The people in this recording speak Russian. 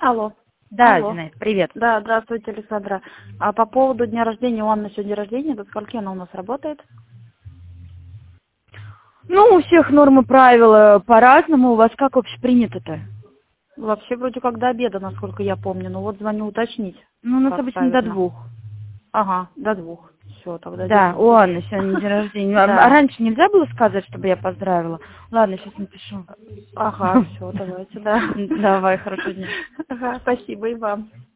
Алло. Да, Алло. Зинаида, привет. Да, здравствуйте, Александра. А по поводу дня рождения, у Анны сегодня рождения, до скольки она у нас работает? Ну, у всех нормы правила по-разному. У вас как вообще принято-то? Вообще вроде как до обеда, насколько я помню. Ну вот звоню уточнить. Ну, у нас Как обычно до правильно. 2. Ага, до 2. Все, тогда Да, у держу. Анны сегодня день рождения. А Да. раньше нельзя было сказать, чтобы я поздравила? Ладно, сейчас напишу. Ага, все, давайте, да. Давай, хорошего дня. Ага, спасибо и вам.